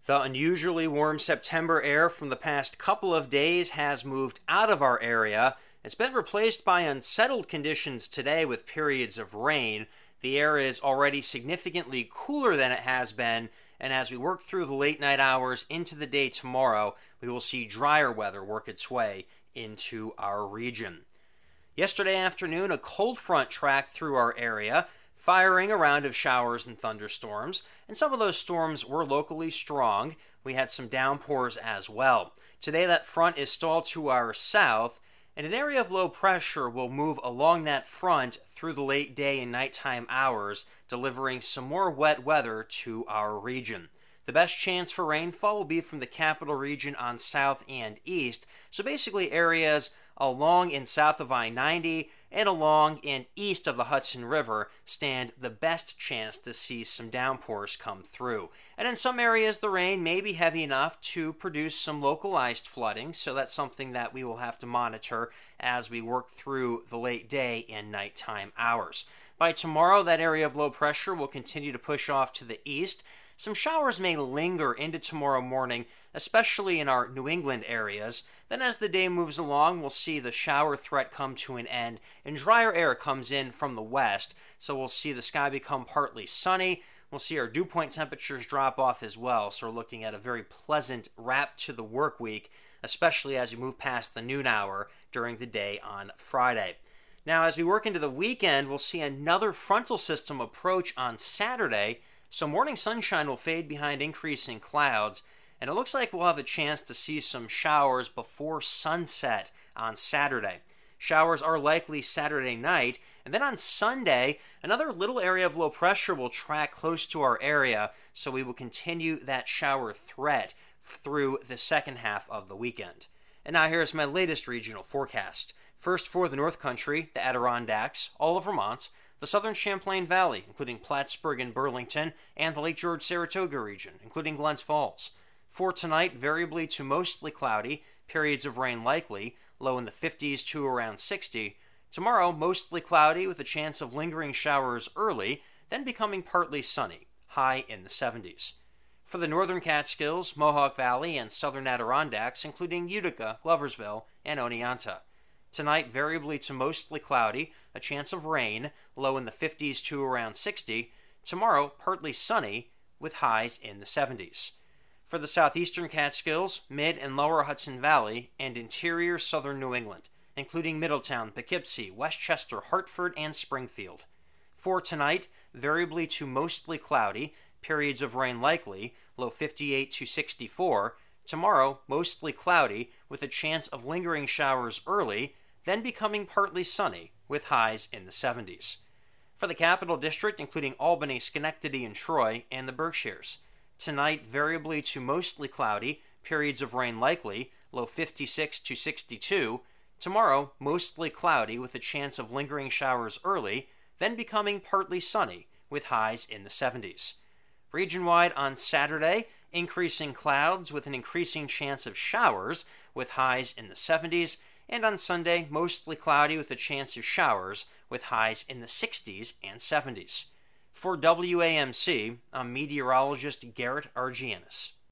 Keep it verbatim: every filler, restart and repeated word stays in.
The unusually warm September air from the past couple of days has moved out of our area. It's been replaced by unsettled conditions today with periods of rain. The air is already significantly cooler than it has been, and as we work through the late night hours into the day tomorrow, we will see drier weather work its way into our region. Yesterday afternoon, a cold front tracked through our area, firing a round of showers and thunderstorms, and some of those storms were locally strong. We had some downpours as well. Today that front is stalled to our south, and an area of low pressure will move along that front through the late day and nighttime hours, delivering some more wet weather to our region. The best chance for rainfall will be from the capital region on south and east, so basically areas along and south of I ninety and along and east of the Hudson River stand the best chance to see some downpours come through. And in some areas the rain may be heavy enough to produce some localized flooding, so that's something that we will have to monitor as we work through the late day and nighttime hours. By tomorrow, that area of low pressure will continue to push off to the east. Some showers may linger into tomorrow morning, especially in our New England areas. Then as the day moves along, we'll see the shower threat come to an end, and drier air comes in from the west, so we'll see the sky become partly sunny. We'll see our dew point temperatures drop off as well, so we're looking at a very pleasant wrap to the work week, especially as we move past the noon hour during the day on Friday. Now, as we work into the weekend, we'll see another frontal system approach on Saturday, so morning sunshine will fade behind increasing clouds, and it looks like we'll have a chance to see some showers before sunset on Saturday. Showers are likely Saturday night, and then on Sunday, another little area of low pressure will track close to our area, so we will continue that shower threat through the second half of the weekend. And now here's my latest regional forecast. First for the North Country, the Adirondacks, all of Vermont, the southern Champlain Valley, including Plattsburgh and Burlington, and the Lake George-Saratoga region, including Glens Falls. For tonight, variably to mostly cloudy, periods of rain likely, low in the fifties to around sixty. Tomorrow, mostly cloudy with a chance of lingering showers early, then becoming partly sunny, high in the seventies. For the northern Catskills, Mohawk Valley, and southern Adirondacks, including Utica, Gloversville, and Oneonta. Tonight, variably to mostly cloudy, a chance of rain, low in the fifties to around sixty. Tomorrow, partly sunny, with highs in the seventies. For the southeastern Catskills, mid and lower Hudson Valley, and interior southern New England, including Middletown, Poughkeepsie, Westchester, Hartford, and Springfield. For tonight, variably to mostly cloudy, periods of rain likely, low fifty-eight to sixty-four. Tomorrow, mostly cloudy, with a chance of lingering showers early, then becoming partly sunny, with highs in the seventies. For the Capital District, including Albany, Schenectady, and Troy, and the Berkshires. Tonight, variably to mostly cloudy, periods of rain likely, low fifty-six to sixty-two. Tomorrow, mostly cloudy, with a chance of lingering showers early, then becoming partly sunny, with highs in the seventies. Region-wide on Saturday, increasing clouds with an increasing chance of showers, with highs in the seventies, and on Sunday, mostly cloudy with a chance of showers, with highs in the sixties and seventies. For W A M C, I'm meteorologist Garrett Argianis.